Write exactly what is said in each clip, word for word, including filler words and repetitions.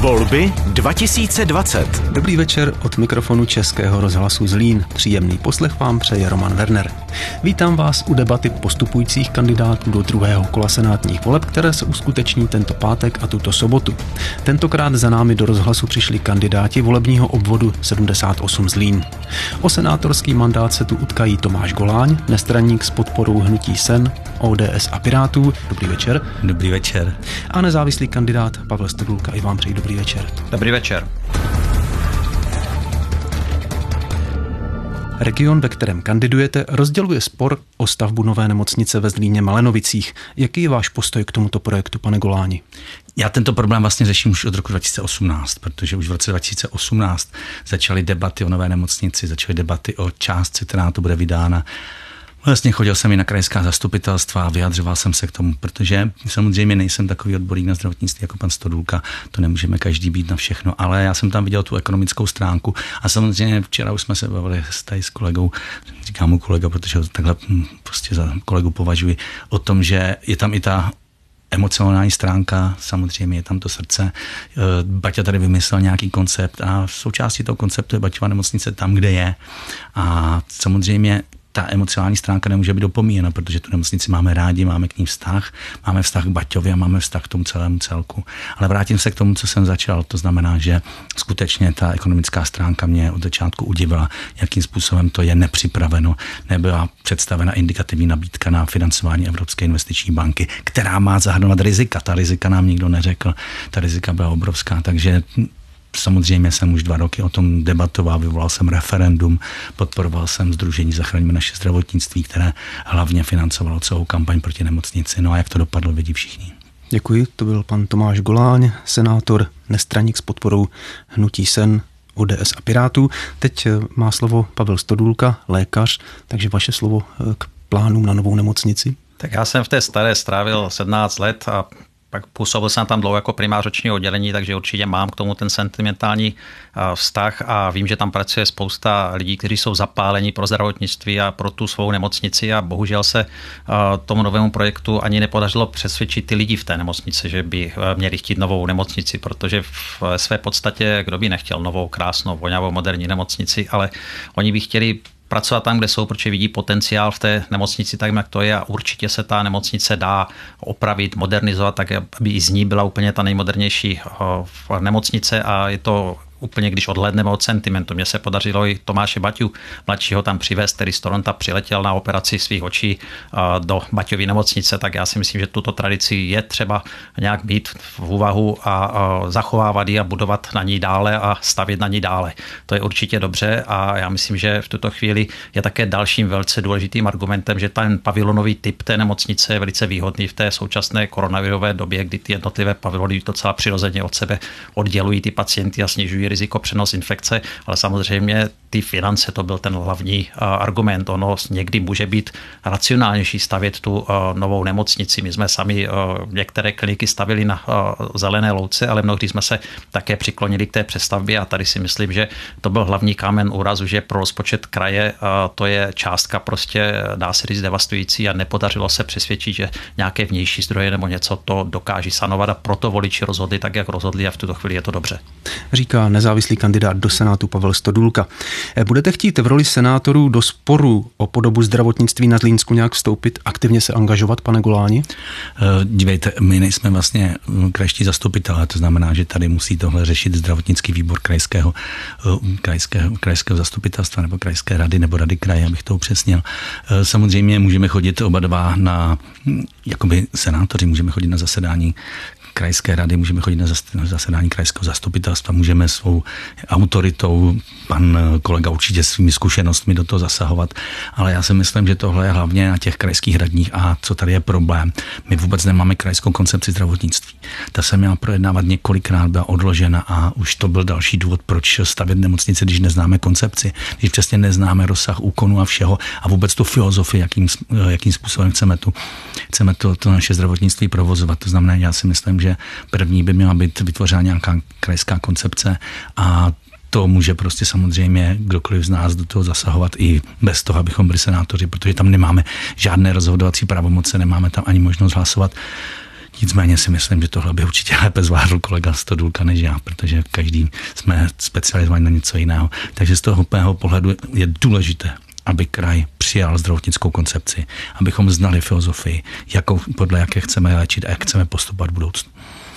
Volby dva tisíce dvacet. Dobrý večer od mikrofonu Českého rozhlasu Zlín. Příjemný poslech vám přeje Roman Werner. Vítám vás u debaty postupujících kandidátů do druhého kola senátních voleb, které se uskuteční tento pátek a tuto sobotu. Tentokrát za námi do rozhlasu přišli kandidáti volebního obvodu sedmdesát osm Zlín. O senátorský mandát se tu utkají Tomáš Goláň, nestraník s podporou hnutí SEN, O D S a Pirátů. Dobrý večer. Dobrý večer. A nezávislý kandidát Pavel Stodulka. I vám přeji dobrý večer. Dobrý večer. Region, ve kterém kandidujete, rozděluje spor o stavbu nové nemocnice ve Zlíně Malenovicích. Jaký je váš postoj k tomuto projektu, pane Goláni? Já tento problém vlastně řeším už od roku dva tisíce osmnáct, protože už v roce dva tisíce osmnáct začaly debaty o nové nemocnici, začaly debaty o částce, která to bude vydána. Vlastně chodil jsem i na krajská zastupitelstva a vyjadřoval jsem se k tomu, protože samozřejmě nejsem takový odborník na zdravotnictví jako pan Stodulka, to nemůžeme každý být na všechno, ale já jsem tam viděl tu ekonomickou stránku a samozřejmě včera už jsme se bavili tady s kolegou, říkám mu kolega, protože ho takhle prostě za kolegu považuji, o tom, že je tam i ta emocionální stránka, samozřejmě je tam to srdce. Baťa tady vymyslel nějaký koncept a součástí toho konceptu je Baťova nemocnice tam, kde je. A samozřejmě ta emocionální stránka nemůže být opomíjena, protože tu nemocnici máme rádi, máme k ní vztah, máme vztah k Baťovi a máme vztah k tomu celému celku. Ale vrátím se k tomu, co jsem začal. To znamená, že skutečně ta ekonomická stránka mě od začátku udivila, jakým způsobem to je nepřipraveno. Nebyla představena indikativní nabídka na financování Evropské investiční banky, která má zahrnovat rizika. Ta rizika nám nikdo neřekl. Ta rizika byla obrovská, takže samozřejmě jsem už dva roky o tom debatoval, vyvolal jsem referendum, podporoval jsem Sdružení Zachraňme naše zdravotnictví, které hlavně financovalo celou kampaň proti nemocnici. No a jak to dopadlo, vidí všichni. Děkuji, to byl pan Tomáš Goláň, senátor, nestraník s podporou hnutí SEN, O D S a Pirátů. Teď má slovo Pavel Stodulka, lékař, takže vaše slovo k plánům na novou nemocnici. Tak já jsem v té staré strávil sedmnáct let a pak působil jsem tam dlouho jako primář ročního oddělení, takže určitě mám k tomu ten sentimentální vztah a vím, že tam pracuje spousta lidí, kteří jsou zapálení pro zdravotnictví a pro tu svou nemocnici a bohužel se tomu novému projektu ani nepodařilo přesvědčit ty lidi v té nemocnici, že by měli chtít novou nemocnici, protože v své podstatě kdo by nechtěl novou, krásnou, voňavou, moderní nemocnici, ale oni by chtěli pracovat tam, kde jsou, protože vidí potenciál v té nemocnici, tak jak to je a určitě se ta nemocnice dá opravit, modernizovat, tak aby i z ní byla úplně ta nejmodernější nemocnice a je to úplně, když odhlédneme od sentimentu. Mně se podařilo i Tomáše Baťu mladšího tam přivést, který z Toronta přiletěl na operaci svých očí do Baťovy nemocnice, tak já si myslím, že tuto tradici je třeba nějak mít v úvahu a zachovávat ji a budovat na ní dále a stavět na ní dále. To je určitě dobře a já myslím, že v tuto chvíli je také dalším velice důležitým argumentem, že ten pavilonový typ té nemocnice je velice výhodný v té současné koronavirové době, kdy ty jednotlivé pavilony docela přirozeně od sebe oddělují ty pacienty a snižují riziko přenos infekce, ale samozřejmě ty finance, to byl ten hlavní uh, argument. Ono někdy může být racionálnější stavět tu uh, novou nemocnici. My jsme sami uh, některé kliniky stavili na uh, zelené louce, ale mnohdy jsme se také přiklonili k té přestavbě a tady si myslím, že to byl hlavní kámen úrazu, že pro rozpočet kraje uh, to je částka prostě, dá se říct, devastující a nepodařilo se přesvědčit, že nějaké vnější zdroje nebo něco to dokáží sanovat a proto voliči rozhodli tak, jak rozhodli a v tuto chvíli je to dobře. Říká nezávislý kandidát do Senátu Pavel Stodulka. Budete chtít v roli senátorů do sporu o podobu zdravotnictví na Zlínsku nějak vstoupit, aktivně se angažovat, pane Goláni? Dívejte, my nejsme vlastně krajští zastupitelé, to znamená, že tady musí tohle řešit zdravotnický výbor krajského, krajského, krajského zastupitelstva nebo krajské rady nebo rady kraje, abych to upřesnil. Samozřejmě můžeme chodit oba dva na, jakoby senátoři, můžeme chodit na zasedání krajské rady, můžeme chodit na zasedání krajského zastupitelstva, můžeme svou autoritou, pan kolega určitě svými zkušenostmi do toho zasahovat, ale já si myslím, že tohle je hlavně na těch krajských radních a co tady je problém. My vůbec nemáme krajskou koncepci zdravotnictví. Ta se měla projednávat několikrát, byla odložena a už to byl další důvod, proč stavět nemocnice, když neznáme koncepci, když přesně neznáme rozsah úkonů a všeho a vůbec tu filozofii, jakým, jakým způsobem chceme, tu, chceme to, to naše zdravotnictví provozovat. To znamená, já si myslím, že první by měla být vytvořena nějaká krajská koncepce a to může prostě samozřejmě kdokoliv z nás do toho zasahovat i bez toho, abychom byli senátoři, protože tam nemáme žádné rozhodovací pravomoce, nemáme tam ani možnost hlasovat. Nicméně si myslím, že tohle by určitě lépe zvládl kolega Stodulka než já, protože každý jsme specializovaní na něco jiného. Takže z toho mého pohledu je důležité, aby kraj přijal zdravotnickou koncepci, abychom znali filozofii, jakou, podle jaké chceme léčit a jak chceme postupovat v budoucnu.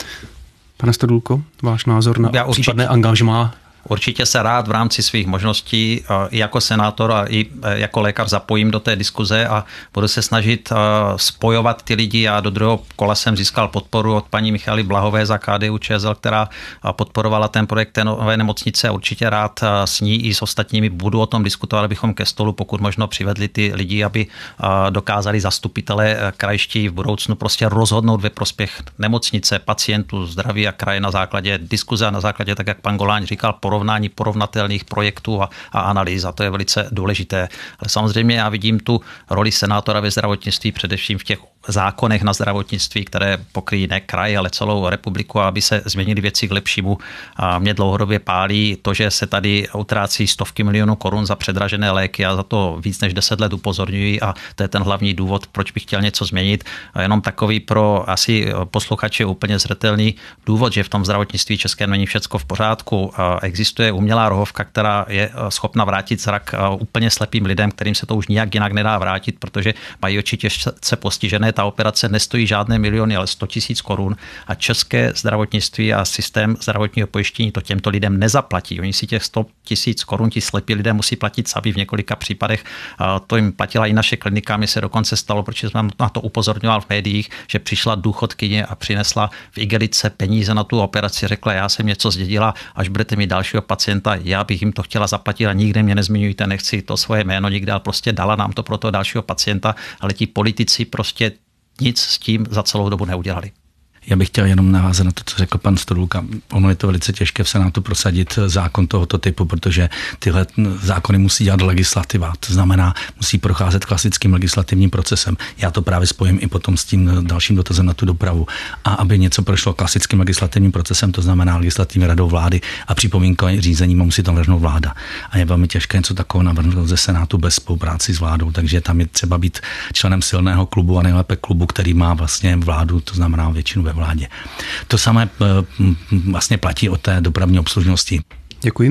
Pane Stodulko, váš názor na Já případné určitě... angažmá? Určitě se rád v rámci svých možností i jako senátor a i jako lékař zapojím do té diskuze a budu se snažit spojovat ty lidi. A do druhého kola jsem získal podporu od paní Michaly Blahové za K D U Č S L, která podporovala ten projekt té nové nemocnice. Určitě rád s ní i s ostatními budu o tom diskutovat, abychom ke stolu pokud možno přivedli ty lidi, aby dokázali zastupitelé krajští v budoucnu prostě rozhodnout ve prospěch nemocnice, pacientů, zdraví a kraje na základě diskuze a na základě, tak jak pan Goláň říkal, porovnání porovnatelných projektů a, a analýz, a to je velice důležité. Ale samozřejmě já vidím tu roli senátora ve zdravotnictví především v těch zákonech na zdravotnictví, které pokryjí ne kraj, ale celou republiku, aby se změnily věci k lepšímu. A mě dlouhodobě pálí to, že se tady utrácí stovky milionů korun za předražené léky a za to víc než deset let upozorňují a to je ten hlavní důvod, proč bych chtěl něco změnit. A jenom takový pro asi posluchače úplně zřetelný důvod, že v tom zdravotnictví českém není všecko v pořádku. Existuje umělá rohovka, která je schopna vrátit zrak úplně slepým lidem, kterým se to už nijak jinak nedá vrátit, protože mají oči těžce postižené. Ta operace nestojí žádné miliony, ale sto tisíc korun a české zdravotnictví a systém zdravotního pojištění to těmto lidem nezaplatí. Oni si těch sto tisíc korun ti slepí lidé musí platit sami v několika případech. To jim platila i naše klinika, mi se dokonce stalo, protože jsem na to upozorňoval v médiích, že přišla důchodkyně a přinesla v igelice peníze na tu operaci, řekla, já jsem něco zdědila, až budete mít dalšího pacienta, já bych jim to chtěla zaplatit a nikde mě nezmiňujte, nechci to svoje jméno nikde, ale prostě dala nám to pro toho dalšího pacienta, ale ti politici prostě nic s tím za celou dobu neudělali. Já bych chtěl jenom navázat na to, co řekl pan Stodulka. Ono je to velice těžké v Senátu prosadit zákon tohoto typu, protože tyhle zákony musí dělat legislativa. To znamená, musí procházet klasickým legislativním procesem. Já to právě spojím i potom s tím dalším dotazem na tu dopravu. A aby něco prošlo klasickým legislativním procesem, to znamená legislativní radou vlády a připomínkovým řízením, musí tam navrhnout vláda. A je velmi těžké něco takového navrhnout ze Senátu bez spolupráci s vládou. Takže tam je třeba být členem silného klubu a nejlépe klubu, který má vlastně vládu, to znamená většinu ve vládě. To samé vlastně platí o té dopravní obslužnosti. Děkuji.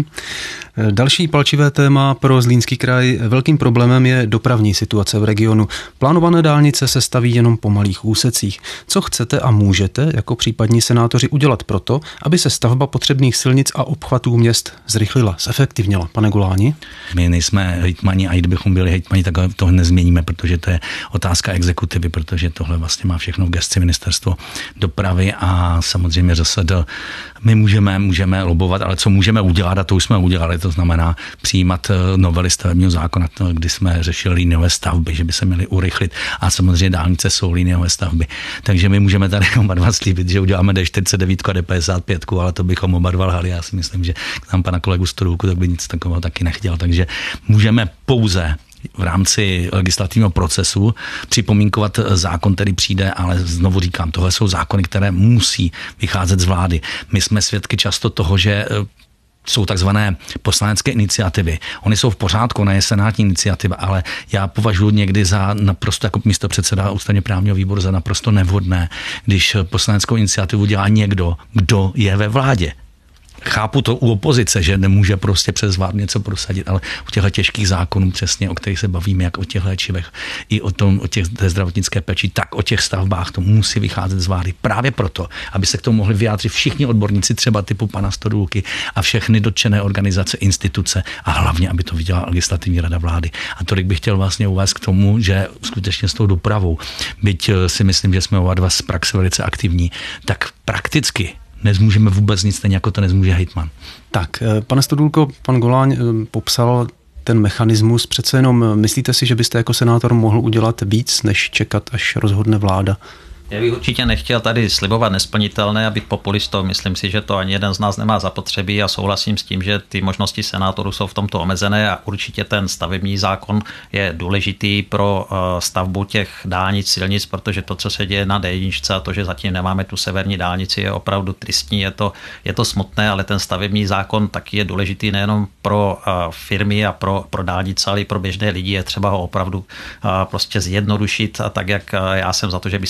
Další palčivé téma pro Zlínský kraj. Velkým problémem je dopravní situace v regionu. Plánované dálnice se staví jenom po malých úsecích. Co chcete a můžete jako případní senátoři udělat proto, aby se stavba potřebných silnic a obchvatů měst zrychlila, zefektivnila? Pane Goláni? My nejsme hejtmani a i kdybychom byli hejtmani, tak toho nezměníme, protože to je otázka exekutivy, protože tohle vlastně má všechno v gesci ministerstvo dopravy a samozřejmě R S D. My můžeme, můžeme lobovat, ale co můžeme udělat, a to už jsme udělali, to znamená přijímat novely stavebního zákona, kdy jsme řešili liniové stavby, že by se měly urychlit a samozřejmě dálnice jsou liniové stavby. Takže my můžeme tady oba dva slíbit, že uděláme D čtyřicet devět a D padesát pět, ale to bychom oba dva lhali. Já si myslím, že tam pana kolegu Stodulku tak by nic takového taky nechtěl. Takže můžeme pouze v rámci legislativního procesu připomínkovat zákon, který přijde, ale znovu říkám, tohle jsou zákony, které musí vycházet z vlády. My jsme svědky často toho, že jsou takzvané poslanecké iniciativy. Ony jsou v pořádku, ona je senátní iniciativa, ale já považuji někdy za naprosto jako místopředseda ústavně právního výboru za naprosto nevhodné, když poslaneckou iniciativu dělá někdo, kdo je ve vládě. Chápu to u opozice, že nemůže prostě přes vládu něco prosadit, ale u těchto těžkých zákonů přesně, o kterých se bavíme, jak o těch léčivech, i o tom, o těch té zdravotnické péči, tak o těch stavbách, to musí vycházet z vlády. Právě proto, aby se k tomu mohli vyjádřit všichni odborníci, třeba typu pana Stodulky a všechny dotčené organizace, instituce a hlavně, aby to viděla legislativní rada vlády. A tolik bych chtěl vlastně uvést k tomu, že skutečně s tou dopravou, byť si myslím, že jsme oba dva z praxe velice aktivní, tak prakticky nezmůžeme vůbec nic, stejně jako to nezmůže hejtman. Tak, pane Stodulko, pan Goláň popsal ten mechanismus. Přece jenom myslíte si, že byste jako senátor mohl udělat víc, než čekat, až rozhodne vláda? Já bych určitě nechtěl tady slibovat nesplnitelné a být populistou. Myslím si, že to ani jeden z nás nemá zapotřebí a souhlasím s tím, že ty možnosti senátorů jsou v tomto omezené a určitě ten stavební zákon je důležitý pro stavbu těch dálnic, silnic, protože to, co se děje na D jedna a to, že zatím nemáme tu severní dálnici, je opravdu tristní, je to, je to smutné, ale ten stavební zákon taky je důležitý nejenom pro firmy a pro, pro dálnice, ale i pro běžné lidi. Je třeba ho opravdu prostě zjednodušit a tak, jak já jsem za to, že by se měla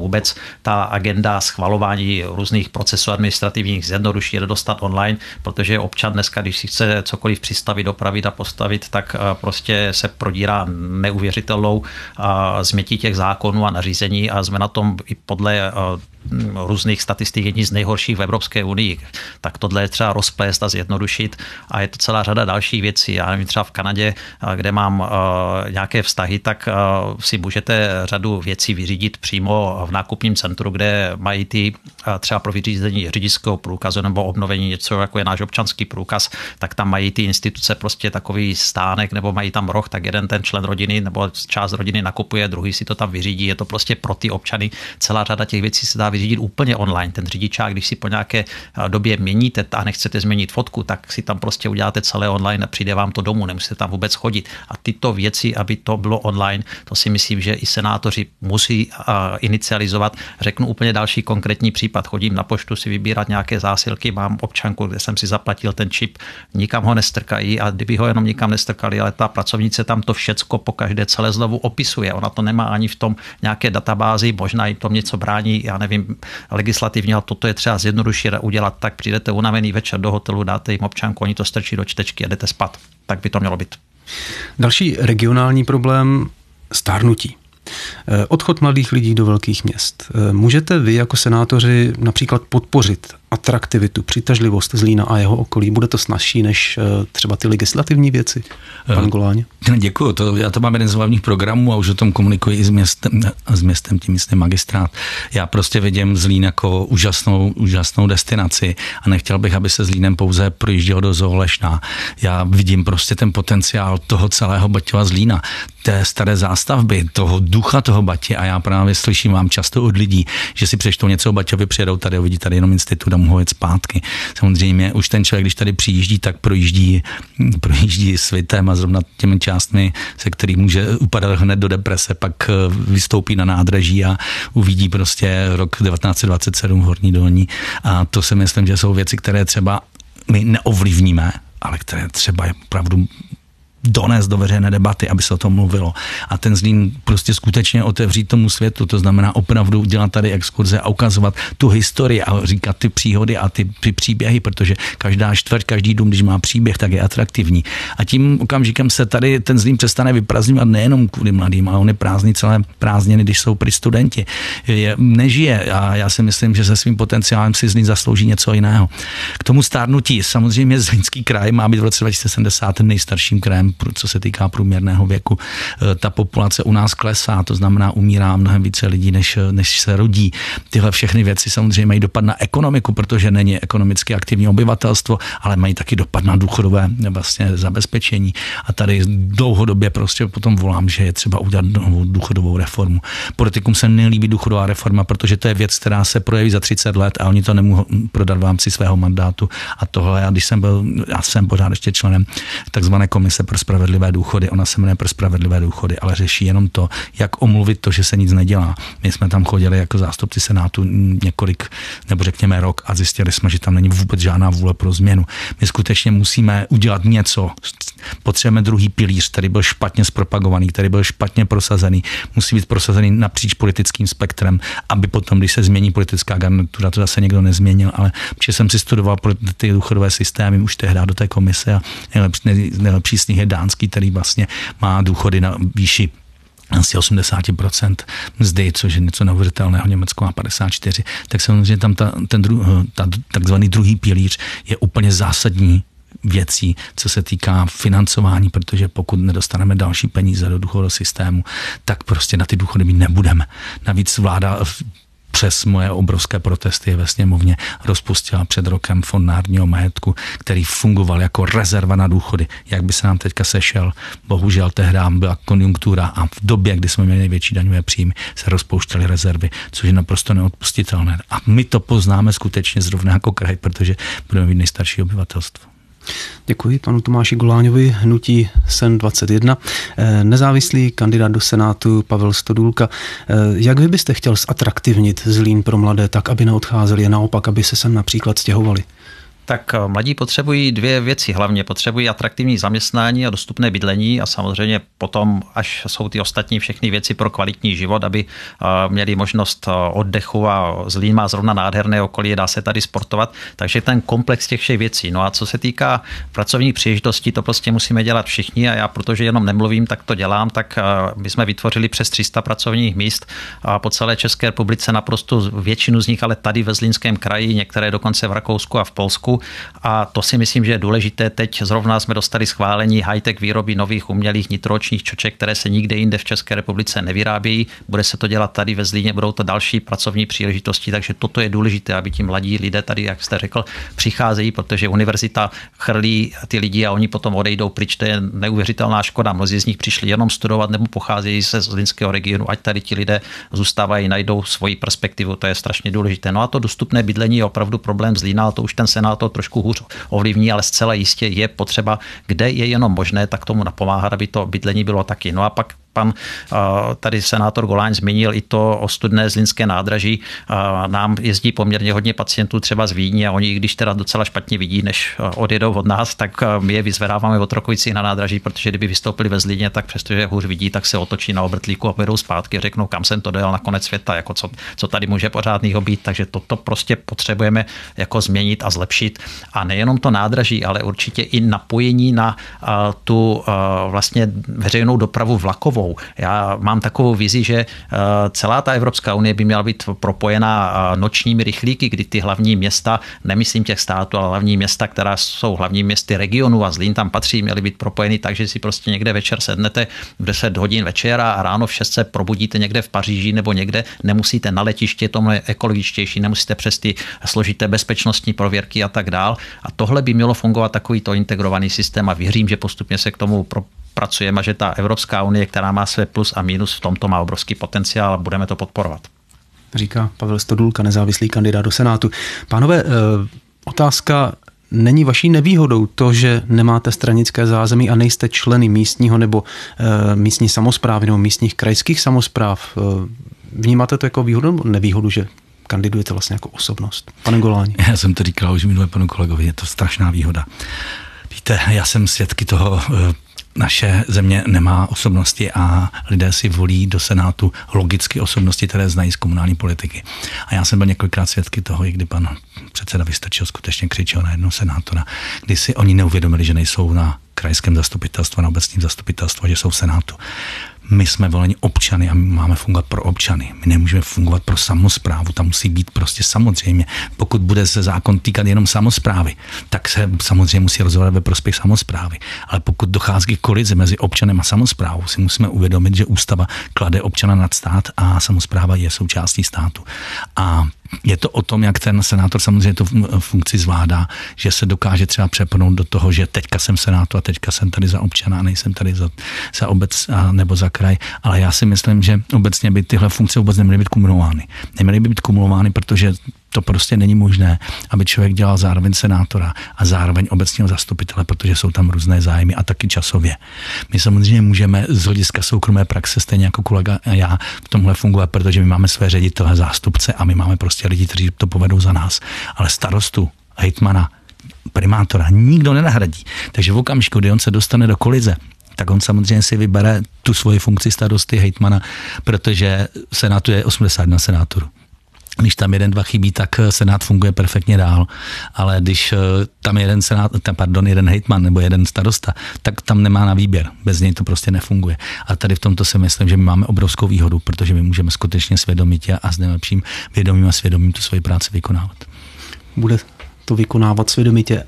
vůbec ta agenda schvalování různých procesů administrativních zjednoduší jde dostat online, protože občan dneska, když si chce cokoliv přistavit, dopravit a postavit, tak prostě se prodírá neuvěřitelnou změtí těch zákonů a nařízení a jsme na tom i podle různých statistik jedni z nejhorších v Evropské unii. Tak tohle je třeba rozplést a zjednodušit a je to celá řada dalších věcí. Já nevím, třeba v Kanadě, kde mám nějaké vztahy, tak si můžete řadu věcí vyřídit přímo v nákupním centru, kde mají ty třeba pro vyřízení řidičského průkazu nebo obnovení něco, jako je náš občanský průkaz, tak tam mají ty instituce prostě takový stánek nebo mají tam roh, tak jeden ten člen rodiny nebo část rodiny nakupuje, druhý si to tam vyřídí. Je to prostě pro ty občany. Celá řada těch věcí se dá vyřídit úplně online. Ten řidičák, když si po nějaké době měníte a nechcete změnit fotku, tak si tam prostě uděláte celé online a přijde vám to domů, nemusíte tam vůbec chodit. A tyto věci, aby to bylo online, to si myslím, že i senátoři musí inicializovat. Řeknu úplně další konkrétní případ. Chodím na poštu si vybírat nějaké zásilky, mám občanku, kde jsem si zaplatil ten čip, nikam ho nestrkají a kdyby ho jenom nikam nestrkali, ale ta pracovnice tam to všecko po každé celé znovu opisuje. Ona to nemá ani v tom nějaké databázi, možná jim to něco brání, já nevím, legislativně, ale toto je třeba zjednodušit a udělat, tak přijdete unavený večer do hotelu, dáte jim občanku, oni to strčí do čtečky a jdete spát. Tak by to mělo být. Další regionální problém, stárnutí. Odchod mladých lidí do velkých měst. Můžete vy jako senátoři například podpořit atraktivitu, přitažlivost Zlína a jeho okolí? Bude to snazší než třeba ty legislativní věci? Pan Goláň? Děkuju. To, já to mám jeden z hlavních programů a už o tom komunikuji i s městem, s městem tím místním magistrát. Já prostě vidím Zlín jako úžasnou, úžasnou destinaci a nechtěl bych, aby se Zlínem pouze projíždělo do Zoo Lešná. Já vidím prostě ten potenciál toho celého Baťova Zlína, té staré zástavby, toho ducha toho Batě a já právě slyším vám často od lidí, že si přečtou něco o Baťovi, přijedou tady a vidí tady jenom institut a mohou jet zpátky. Samozřejmě už ten člověk, když tady přijíždí, tak projíždí, projíždí svitem a zrovna těmi částmi, se který může upadat hned do deprese, pak vystoupí na nádraží a uvidí prostě rok devatenáct set dvacet sedm Horní Dolní a to si myslím, že jsou věci, které třeba my neovlivníme, ale které třeba je opravdu donést do veřejné debaty, aby se o tom mluvilo. A ten Zlín prostě skutečně otevřít tomu světu, to znamená opravdu dělat tady exkurze a ukazovat tu historii a říkat ty příhody a ty, ty příběhy, protože každá čtvrť, každý dům, když má příběh, tak je atraktivní. A tím okamžikem se tady ten Zlín přestane vyprázdňovat nejenom kvůli mladým, ale on je prázdný celé prázdniny, když jsou prý studenti. Je, nežije a já si myslím, že se svým potenciálem si Zlín zaslouží něco jiného. K tomu stárnutí samozřejmě Zlínský kraj má být v roce dva tisíce sedmdesát nejstarším krajem, co se týká průměrného věku. Ta populace u nás klesá, to znamená umírá mnohem více lidí, než, než se rodí. Tyhle všechny věci samozřejmě mají dopad na ekonomiku, protože není ekonomicky aktivní obyvatelstvo, ale mají taky dopad na důchodové vlastně zabezpečení. A tady dlouhodobě prostě potom volám, že je třeba udělat novou důchodovou reformu. Politikům se nelíbí důchodová reforma, protože to je věc, která se projeví za třicet let a oni to nemohou prodat v rámci svého mandátu. A tohle, já když jsem byl, já jsem pořád ještě členem takzvané komise pro spravedlivé důchody, ona se jmenuje pro spravedlivé důchody, ale řeší jenom to, jak omluvit to, že se nic nedělá. My jsme tam chodili jako zástupci Senátu několik, nebo řekněme rok a zjistili jsme, že tam není vůbec žádná vůle pro změnu. My skutečně musíme udělat něco. Potřebujeme druhý pilíř, který byl špatně zpropagovaný, který byl špatně prosazený. Musí být prosazený napříč politickým spektrem, aby potom, když se změní politická garnitura, to zase někdo nezměnil, ale protože jsem si studoval ty důchodové systémy už tehdy do té komise a nejlepší, nejlepší z nich je dánský, který vlastně má důchody na výši asi osmdesát procent mzdy, což je něco neuvěřitelného, Německo má padesát čtyři, tak samozřejmě tam ta, ten dru, ta, takzvaný druhý pilíř je úplně zásadní věcí, co se týká financování, protože pokud nedostaneme další peníze do důchodového systému, tak prostě na ty důchody my nebudeme. Navíc vláda přes moje obrovské protesty ve sněmovně rozpustila před rokem Fond národního majetku, který fungoval jako rezerva na důchody. Jak by se nám teďka sešel? Bohužel tehdy byla konjunktura a v době, kdy jsme měli největší daňové příjmy, se rozpouštěly rezervy, což je naprosto neodpustitelné. A my to poznáme skutečně zrovna jako kraj, protože budeme mít nejstarší obyvatelstvo. Děkuji panu Tomáši Goláňovi, hnutí S E N dvacet jedna. Nezávislý kandidát do Senátu Pavel Stodůlka. Jak vy byste chtěl zatraktivnit Zlín pro mladé tak, aby neodcházeli a naopak, aby se sem například stěhovali? Tak mladí potřebují dvě věci. Hlavně potřebují atraktivní zaměstnání a dostupné bydlení a samozřejmě potom, až jsou ty ostatní všechny věci pro kvalitní život, aby měli možnost oddechu a Zlín má zrovna nádherné okolí, dá se tady sportovat. Takže ten komplex těch všech věcí. No a co se týká pracovních příležitostí, to prostě musíme dělat všichni a já, protože jenom nemluvím, tak to dělám, tak my jsme vytvořili přes tři sta pracovních míst a po celé České republice, naprosto většinu z nich, ale tady ve Zlínském kraji, některé dokonce v Rakousku a v Polsku. A to si myslím, že je důležité. Teď zrovna jsme dostali schválení high-tech výroby nových umělých nitroočních čoček, které se nikde jinde v České republice nevyrábějí. Bude se to dělat tady ve Zlíně, budou to další pracovní příležitosti, takže toto je důležité, aby ti mladí lidé tady, jak jste řekl, přicházejí, protože univerzita chrlí ty lidi a oni potom odejdou pryč. To je neuvěřitelná škoda. Mnozí z nich přišli jenom studovat nebo pocházejí ze Zlínského regionu, ať tady ti lidé zůstávají, najdou svoji perspektivu, to je strašně důležité. No a to dostupné bydlení je opravdu problém Zlína, ale to už ten senátor trošku hůř ovlivní, ale zcela jistě je potřeba, kde je jenom možné, tak tomu napomáhat, aby to bydlení bylo taky. No a pak pan tady senátor Goláň zmínil i to ostudné zlínské nádraží. Nám jezdí poměrně hodně pacientů třeba z Vídně a oni, když teda docela špatně vidí, než odjedou od nás, tak my je vyzvedáváme od Rokovicích na nádraží, protože kdyby vystoupili ve Zlíně, tak přestože hůř vidí, tak se otočí na obrtlíku a pojedou zpátky a řeknou, kam jsem to dojel na konec světa, jako co, co tady může pořádného být. Takže toto prostě potřebujeme jako změnit a zlepšit. A nejenom to nádraží, ale určitě i napojení na tu vlastně veřejnou dopravu vlakovou. Já mám takovou vizi, že celá ta Evropská unie by měla být propojená nočními rychlíky, kdy ty hlavní města, nemyslím těch států, ale hlavní města, která jsou hlavní městy regionu a Zlín tam patří, měly být propojeny tak, že si prostě někde večer sednete v deset hodin večera a ráno v šest se probudíte někde v Paříži nebo někde, nemusíte na letiště, tomu je ekologičtější, nemusíte přes ty složité bezpečnostní prověrky a tak dál. A tohle by mělo fungovat takovýto integrovaný systém a věřím, že postupně se k tomu pro pracujeme a že ta Evropská unie, která má své plus a mínus, v tomto má obrovský potenciál a budeme to podporovat. Říká Pavel Stodulka, nezávislý kandidát do Senátu. Pánové, otázka, není vaší nevýhodou to, že nemáte stranické zázemí a nejste členy místního nebo místní samosprávy nebo místních krajských samospráv? Vnímáte to jako výhodu nebo nevýhodu, že kandidujete vlastně jako osobnost? Pane Goláni. Já jsem to říkal už minule panu kolegovi, je to strašná výhoda. Víte, já jsem svědky toho, naše země nemá osobnosti a lidé si volí do Senátu logicky osobnosti, které znají z komunální politiky. A já jsem byl několikrát svědky toho, i kdy pan předseda Vystrčil skutečně křičel na jednoho senátora, kdy si oni neuvědomili, že nejsou na krajském zastupitelstvu, na obecním zastupitelstvu, že jsou v Senátu. My jsme voleni občany a my máme fungovat pro občany. My nemůžeme fungovat pro samosprávu. Tam musí být prostě samozřejmě. Pokud bude se zákon týkat jenom samosprávy, tak se samozřejmě musí rozhodovat ve prospěch samosprávy. Ale pokud dochází k kolizi mezi občanem a samosprávou, si musíme uvědomit, že ústava klade občana nad stát a samospráva je součástí státu. A je to o tom, jak ten senátor samozřejmě tu funkci zvládá, že se dokáže třeba přepnout do toho, že teďka jsem v Senátu a teďka jsem tady za občana a nejsem tady za, za obec a, nebo za kraj. Ale já si myslím, že obecně by tyhle funkce vůbec neměly být kumulovány. Neměly by být kumulovány, protože to prostě není možné, aby člověk dělal zároveň senátora a zároveň obecního zastupitele, protože jsou tam různé zájmy a taky časově. My samozřejmě můžeme z hlediska soukromé praxe, stejně jako kolega a já, v tomhle fungovat, protože my máme své ředitele, zástupce a my máme prostě lidi, kteří to povedou za nás. Ale starostu, hejtmana, primátora nikdo nenahradí. Takže v okamžiku, kdy on se dostane do kolize, tak on samozřejmě si vybere tu svoji funkci starosty, hejtmana, protože v Senátu je osmdesát jedna senátorů. Když tam jeden, dva chybí, tak Senát funguje perfektně dál, ale když tam jeden senát, pardon, jeden hejtman nebo jeden starosta, tak tam nemá na výběr. Bez něj to prostě nefunguje. A tady v tomto si myslím, že my máme obrovskou výhodu, protože my můžeme skutečně svědomitě a s nejlepším vědomím a svědomím tu svoji práci vykonávat. Bude to vykonávat svědomitě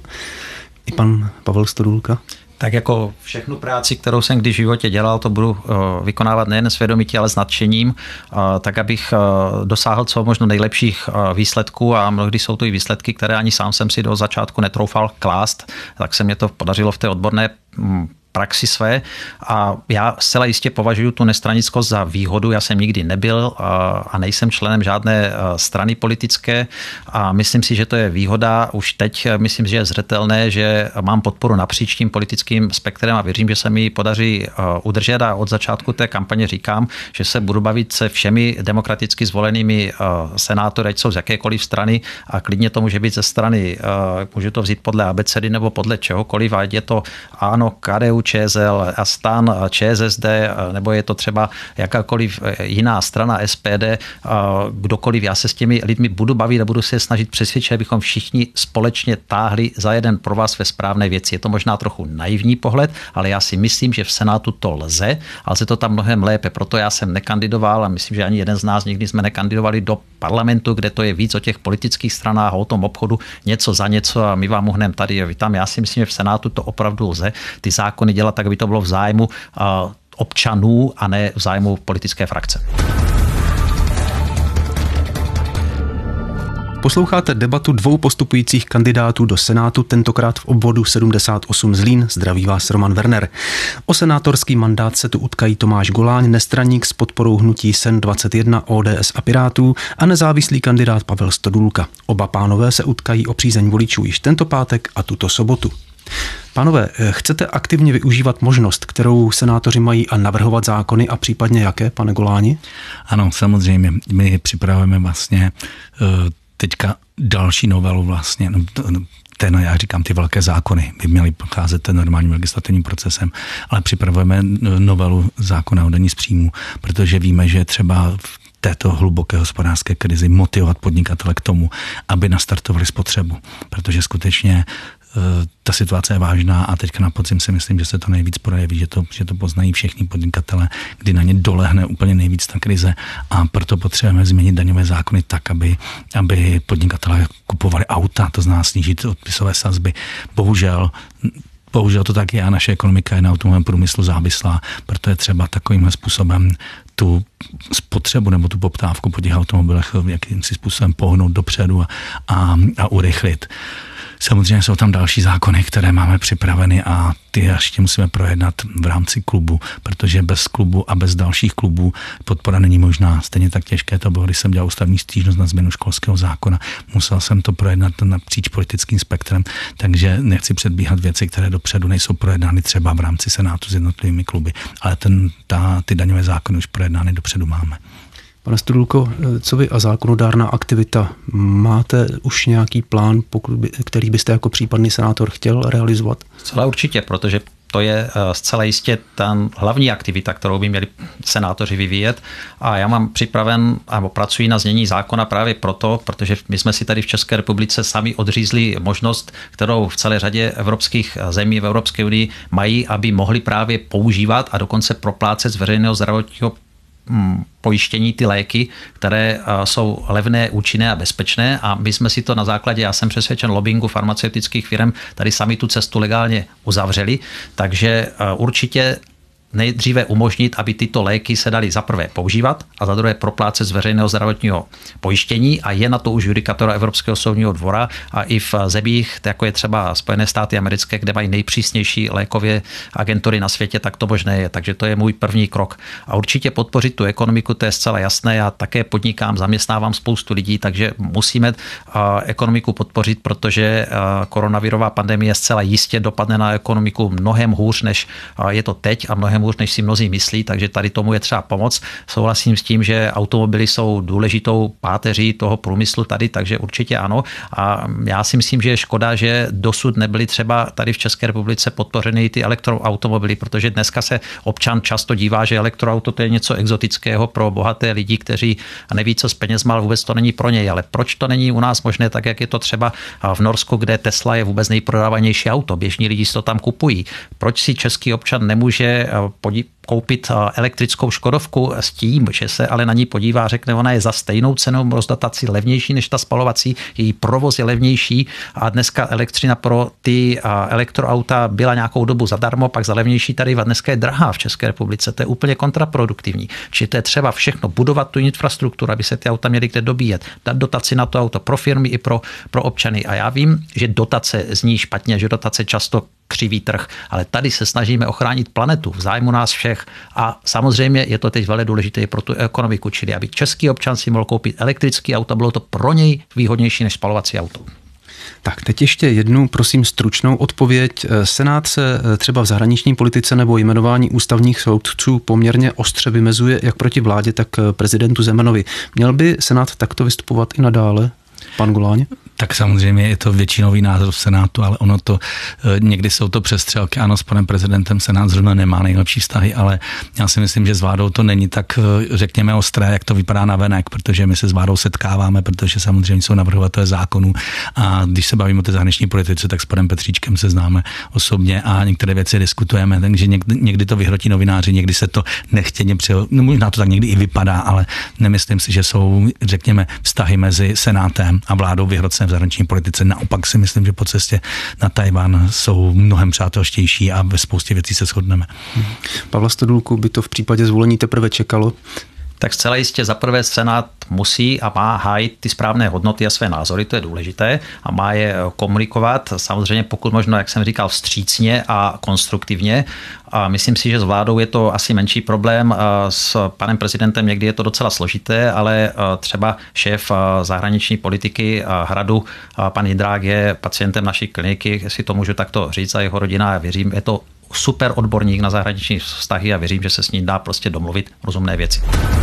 i pan Pavel Stodulka? Tak jako všechnu práci, kterou jsem kdy v životě dělal, to budu vykonávat nejen svědomitě, ale s nadšením, tak abych dosáhl co možno nejlepších výsledků a mnohdy jsou to i výsledky, které ani sám jsem si do začátku netroufal klást, tak se mě to podařilo v té odborné praxi své a já zcela jistě považuji tu nestranickost za výhodu. Já jsem nikdy nebyl a nejsem členem žádné strany politické a myslím si, že to je výhoda. Už teď myslím, že je zřetelné, že mám podporu napříč tím politickým spektrem a věřím, že se mi podaří udržet a od začátku té kampaně říkám, že se budu bavit se všemi demokraticky zvolenými senátory, ať jsou z jakékoliv strany a klidně to může být ze strany, můžu to vzít podle abecedy nebo podle čehokoliv, ať je to ANO, K D U Č S L, STAN, ČSSD, nebo je to třeba jakákoliv jiná strana S P D, kdokoliv, já se s těmi lidmi budu bavit a budu se snažit přesvědčit, abychom všichni společně táhli za jeden provaz ve správné věci. Je to možná trochu naivní pohled, ale já si myslím, že v Senátu to lze, ale se to tam mnohem lépe. Proto já jsem nekandidoval a myslím, že ani jeden z nás nikdy jsme nekandidovali do parlamentu, kde to je víc o těch politických stranách, o tom obchodu, něco za něco a my vám uhneme tady a vy tam. Já si myslím, že v Senátu to opravdu lze ty zákony dělat tak, aby to bylo v zájmu občanů a ne v zájmu politické frakce. Posloucháte debatu dvou postupujících kandidátů do Senátu, tentokrát v obvodu sedmdesát osm Zlín. Zdraví vás Roman Werner. O senátorský mandát se tu utkají Tomáš Goláň, nestraník s podporou hnutí S E N dvacet jedna, O D S a Pirátů a nezávislý kandidát Pavel Stodůlka. Oba pánové se utkají o přízeň voličů již tento pátek a tuto sobotu. Pánové, chcete aktivně využívat možnost, kterou senátoři mají a navrhovat zákony a případně jaké, pane Goláni? Ano, samozřejmě. My připravujeme vlastně teďka další novelu vlastně, ten, já říkám, ty velké zákony by měly procházet ten normálním legislativním procesem, ale připravujeme novelu zákona o dani z příjmu, protože víme, že třeba v této hluboké hospodářské krizi motivovat podnikatele k tomu, aby nastartovali spotřebu, protože skutečně ta situace je vážná a teďka na podzim si myslím, že se to nejvíc projeví, že to, že to poznají všichni podnikatele, kdy na ně dolehne úplně nejvíc ta krize a proto potřebujeme změnit daňové zákony tak, aby, aby podnikatelé kupovali auta, to znamená snížit odpisové sazby. Bohužel Bohužel to tak je a naše ekonomika je na automobilovém průmyslu závislá, proto je třeba takovým způsobem tu spotřebu nebo tu poptávku po těch automobilech jakýmsi způsobem pohnout dopředu a, a, a urychlit. Samozřejmě jsou tam další zákony, které máme připraveny a ty ještě musíme projednat v rámci klubu, protože bez klubu a bez dalších klubů podpora není možná. Stejně tak těžké to bylo, když jsem dělal ústavní stížnost na změnu školského zákona. Musel jsem to projednat napříč politickým spektrem, takže nechci předbíhat věci, které dopředu nejsou projednány třeba v rámci Senátu s jednotlivými kluby, ale ten, ta, ty daňové zákony už projednány dopředu máme. Pane Stodůlko, co vy a zákonodárná aktivita? Máte už nějaký plán, pokud by, který byste jako případný senátor chtěl realizovat? Zcela určitě, protože to je zcela jistě ta hlavní aktivita, kterou by měli senátoři vyvíjet. A já mám připraven, nebo pracuji na znění zákona právě proto, protože my jsme si tady v České republice sami odřízli možnost, kterou v celé řadě evropských zemí v Evropské unii mají, aby mohli právě používat a dokonce proplácet z veřejného zdravotního pojištění ty léky, které jsou levné, účinné a bezpečné a my jsme si to na základě, já jsem přesvědčen, lobbingu farmaceutických firm tady sami tu cestu legálně uzavřeli, takže určitě nejdříve umožnit, aby tyto léky se daly za prvé používat a za druhé proplácet z veřejného zdravotního pojištění a je na to už judikatura Evropského soudního dvora a i v zemích, jako je třeba Spojené státy americké, kde mají nejpřísnější lékové agentury na světě, tak to možné je. Takže to je můj první krok. A určitě podpořit tu ekonomiku, to je zcela jasné. Já také podnikám, zaměstnávám spoustu lidí, takže musíme ekonomiku podpořit, protože koronavirová pandemie zcela jistě dopadne na ekonomiku mnohem hůř, než je to teď a mnohem hůř, než si mnozí myslí, takže tady tomu je třeba pomoc. Souhlasím s tím, že automobily jsou důležitou páteří toho průmyslu tady, takže určitě ano. A já si myslím, že je škoda, že dosud nebyly třeba tady v České republice podpořeny ty elektroautomobily, protože dneska se občan často dívá, že elektroauto to je něco exotického pro bohaté lidi, kteří neví, co s penězma, ale vůbec to není pro něj. Ale proč to není u nás možné, tak jak je to třeba v Norsku, kde Tesla je vůbec nejprodávanější auto. Běžní lidi si to tam kupují. Proč si český občan nemůže podí- koupit elektrickou Škodovku s tím, že se ale na ní podívá, řekne, ona je za stejnou cenou rozdatací levnější než ta spalovací, její provoz je levnější a dneska elektřina pro ty elektroauta byla nějakou dobu zadarmo, pak za levnější tady a dneska je drahá v České republice, to je úplně kontraproduktivní. Či to je třeba všechno budovat tu infrastrukturu, aby se ty auta měly kde dobíjet, dát dotaci na to auto pro firmy i pro, pro občany. A já vím, že dotace zní špatně, že dotace často křivý trh, ale tady se snažíme ochránit planetu v zájmu nás všech a samozřejmě je to teď velmi důležité pro tu ekonomiku, čili aby český občan si mohl koupit elektrický auto, bylo to pro něj výhodnější než spalovací auto. Tak teď ještě jednu, prosím, stručnou odpověď. Senát se třeba v zahraniční politice nebo jmenování ústavních soudců poměrně ostře vymezuje jak proti vládě, tak prezidentu Zemanovi. Měl by Senát takto vystupovat i nadále? Pan Goláň? Tak samozřejmě je to většinový názor v Senátu, ale ono to, někdy jsou to přestřelky. Ano, s panem prezidentem Senát zrovna nemá nejlepší vztahy, ale já si myslím, že s vládou to není tak, řekněme, ostré, jak to vypadá na venek, protože my se s vládou setkáváme, protože samozřejmě jsou navrhovatelé zákonů a když se bavíme o té zahraniční politice, tak s panem Petříčkem se známe osobně a některé věci diskutujeme, takže někdy, někdy to vyhrotí novináři, někdy se to nechtěně přeho, no možná to tak někdy i vypadá, ale nemyslím si, že jsou, řekněme, vztahy mezi Senátem a vládou vyhrocené v zahraniční politice. Naopak si myslím, že po cestě na Tajvan jsou mnohem přátelštější a ve spoustě věcí se shodneme. Pavla Stodulku by to v případě zvolení teprve čekalo? Tak zcela jistě zaprvé Senát musí a má hájit ty správné hodnoty a své názory, to je důležité a má je komunikovat, samozřejmě pokud možno, jak jsem říkal, vstřícně a konstruktivně. A myslím si, že s vládou je to asi menší problém, s panem prezidentem někdy je to docela složité, ale třeba šéf zahraniční politiky Hradu, pan Jindrák, je pacientem naší kliniky, jestli to můžu takto říct, a jeho rodina, věřím, je to super odborník na zahraniční vztahy a věřím, že se s ním dá prostě domluvit rozumné věci.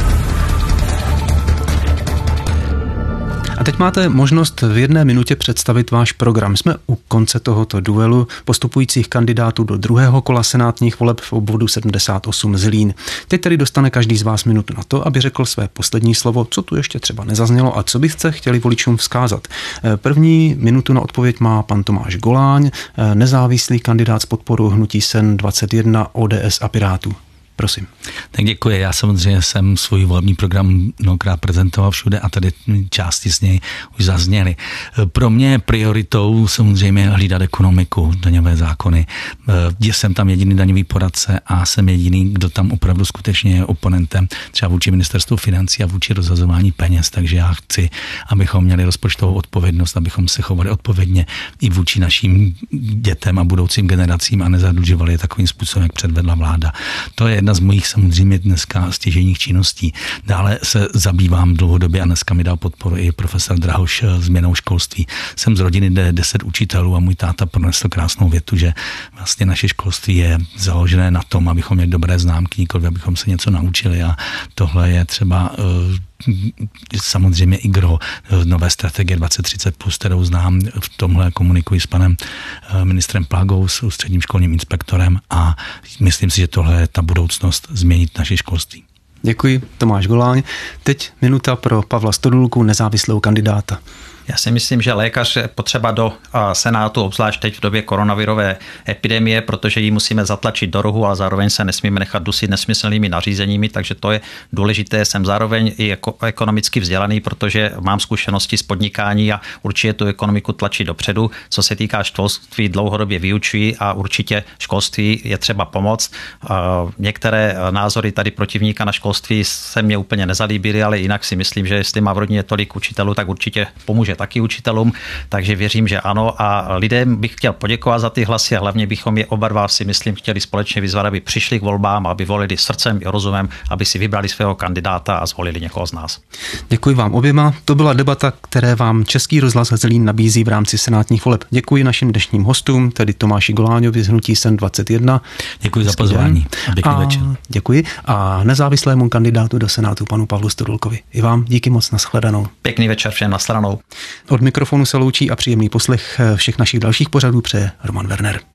A teď máte možnost v jedné minutě představit váš program. Jsme u konce tohoto duelu postupujících kandidátů do druhého kola senátních voleb v obvodu sedmdesát osm Zlín. Teď tedy dostane každý z vás minutu na to, aby řekl své poslední slovo, co tu ještě třeba nezaznělo a co byste chtěli voličům vzkázat. První minutu na odpověď má pan Tomáš Goláň, nezávislý kandidát s podporou hnutí S E N dvacet jedna, O D S a Pirátů. Prosím. Tak děkuji. Já samozřejmě jsem svůj volební program mnohokrát prezentoval všude a tady části z něj už zazněly. Pro mě prioritou samozřejmě hlídat ekonomiku, daňové zákony. Jsem tam jediný daňový poradce a jsem jediný, kdo tam opravdu skutečně je oponentem třeba vůči ministerstvu financí a vůči rozhazování peněz. Takže já chci, abychom měli rozpočtovou odpovědnost, abychom se chovali odpovědně i vůči našim dětem a budoucím generacím a nezadlužovali je takovým způsobem, jak předvedla vláda. To je jedna z mojich samozřejmě dneska stěžejních činností. Dále se zabývám dlouhodobě a dneska mi dal podporu i profesor Drahoš změnou školství. Jsem z rodiny, kde je deset učitelů a můj táta pronesl krásnou větu, že vlastně naše školství je založené na tom, abychom měli dobré známky, nikoliv abychom se něco naučili a tohle je třeba samozřejmě i gro nové strategie dvacet třicet plus, kterou znám, v tomhle komunikuji s panem ministrem Plagou, s ústředním školním inspektorem a myslím si, že tohle je ta budoucnost změnit naše školství. Děkuji, Tomáš Goláň. Teď minuta pro Pavla Stodulku, nezávislého kandidáta. Já si myslím, že lékař je potřeba do Senátu, obzvlášť teď v době koronavirové epidemie, protože ji musíme zatlačit do rohu, ale zároveň se nesmíme nechat dusit nesmyslnými nařízeními, takže to je důležité. Jsem zároveň i jako ekonomicky vzdělaný, protože mám zkušenosti z podnikání a určitě tu ekonomiku tlačí dopředu. Co se týká školství, dlouhodobě vyučuji a určitě školství je třeba pomoct. Některé názory tady protivníka na školství se mně úplně nezalíbily, ale jinak si myslím, že jestli má v rodině tolik učitelů, tak určitě pomůže taky učitelům, takže věřím, že ano a lidem bych chtěl poděkovat za ty hlasy a hlavně bychom je oba dva si myslím chtěli společně vyzvat, aby přišli k volbám, aby volili srdcem i rozumem, aby si vybrali svého kandidáta a zvolili někoho z nás. Děkuji vám oběma. To byla debata, které vám Český rozhlas Zlín nabízí v rámci senátních voleb. Děkuji našim dnešním hostům, tedy Tomáši Goláňovi z hnutí S E N dvacet jedna. Děkuji za pozvání. Pěkný večer. Děkuji a nezávislému kandidátu do Senátu panu Pavlu Stodulkovi. I vám díky moc, nashledanou. Pěkný večer všem, nashledanou. Od mikrofonu se loučí a příjemný poslech všech našich dalších pořadů přeje Roman Werner.